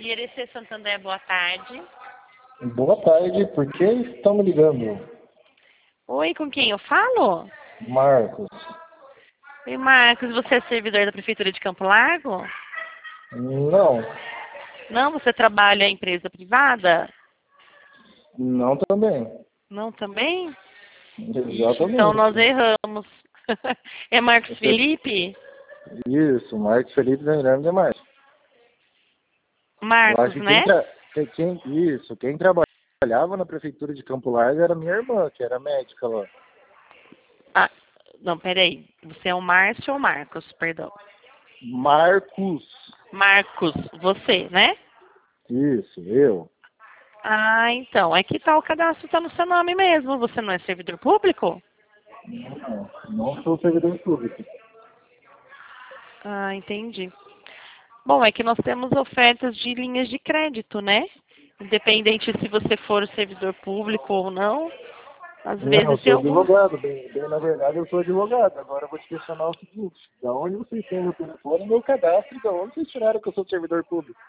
IRC Santander, boa tarde. Boa tarde, por que estão me ligando? Oi, com quem eu falo? Marcos. Oi, Marcos, você é servidor da Prefeitura de Campo Largo? Não, Não, você trabalha em empresa privada? não também. Não também? Ixi, então Exatamente. nós erramos. É Marcos Você- Felipe? Isso, Marcos Felipe lembrando demais. Eu Marcos, acho que né? quem trabalhava na prefeitura de Campo Largo era minha irmã, que era médica lá. Ah, não, peraí. Você é o Márcio ou Marcos? Perdão. Marcos. Marcos, você, né? Isso, eu. Ah, então. É que tá, o cadastro está no seu nome mesmo. Você não é servidor público? Não sou servidor público. Ah, entendi. Bom, é que nós temos ofertas de linhas de crédito, né? Independente se você for servidor público ou não, às Não, eu vezes tem sou alguns. advogado, bem na verdade eu sou advogado. Agora eu vou te questionar o seguinte, da onde vocês têm meu telefone e meu cadastro, e da onde vocês tiraram que eu sou servidor público?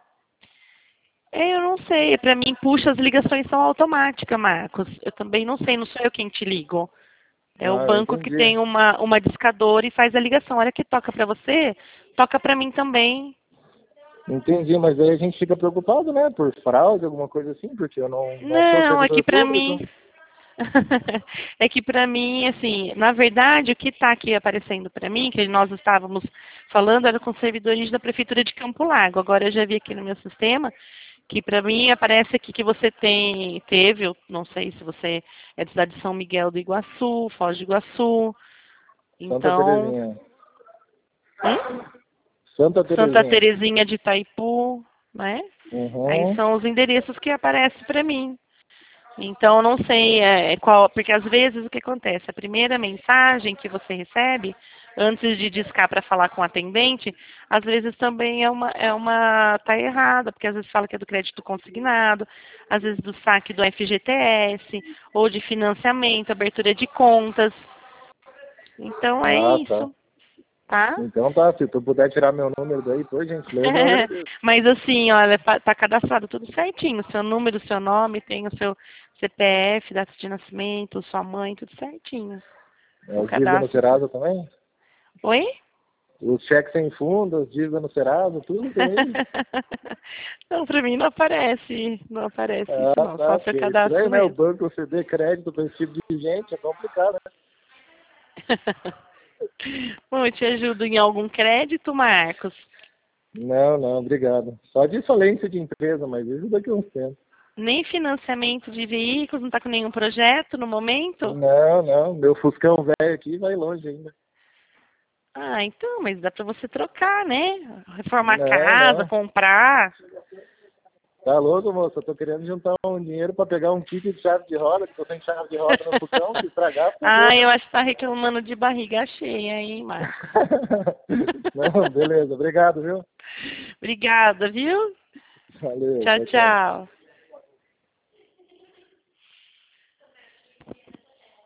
Eu não sei, para mim puxa, as ligações são automáticas, Marcos. Eu também não sei, não sou eu quem te ligo. É o Ah, eu banco que entendi. tem uma discadora e faz a ligação. A hora que toca para você, toca para mim também. Entendi, mas aí a gente fica preocupado, né? Por fraude, alguma coisa assim, porque eu não sou Não, é que servidor para público. mim é que para mim, assim, na verdade, o que está aqui aparecendo para mim, que nós estávamos falando, era com servidores da Prefeitura de Campo Largo. Agora eu já vi aqui no meu sistema que para mim aparece aqui que você teve, eu não sei se você é da cidade de São Miguel do Iguaçu, Foz do Iguaçu. Santa Então, Terezinha. hum? Santa Santa Terezinha. Terezinha de Itaipu, né? Aí Uhum. são os endereços que aparecem para mim. Então, eu não sei qual, porque às vezes o que acontece? A primeira mensagem que você recebe, antes de discar para falar com o atendente, às vezes também tá errada, porque às vezes fala que é do crédito consignado, às vezes do saque do FGTS, ou de financiamento, abertura de contas. Então, é Ah, tá. isso, tá? Então tá, se tu puder tirar meu número daí, por gentileza, eu agradeço. Mas assim, olha, tá cadastrado tudo certinho. Seu número, seu nome, tem o seu CPF, data de nascimento, sua mãe, tudo certinho. O As dívidas no cadastro. Serasa também? Oi? Os cheques sem fundo, as dívidas no Serasa, tudo tem aí? Não, pra mim não aparece. Não aparece isso Ah, não. Só tá, o seu porque é cadastro estranho, né? O mesmo. banco ceder crédito para esse tipo de gente é complicado, né? Bom, eu te ajudo em algum crédito, Marcos? Não, não, obrigado. Só de falência de empresa, mas isso daqui a uns tempos. Nem financiamento de veículos, não tá com nenhum projeto no momento? Não, não, meu Fuscão velho aqui vai longe ainda. Ah, então, mas dá pra você trocar, né? Reformar a Não, casa, não. comprar. Tá louco, moço? Eu tô querendo juntar um dinheiro pra pegar um kit de chave de roda, que tô sem chave de roda no Fuscão, se estragar, fodeu, Ah, né? eu acho que tá reclamando de barriga cheia, hein, Marcos? Não, beleza, obrigado, viu? Obrigada, viu? Valeu, Tchau, tchau, tchau. tchau.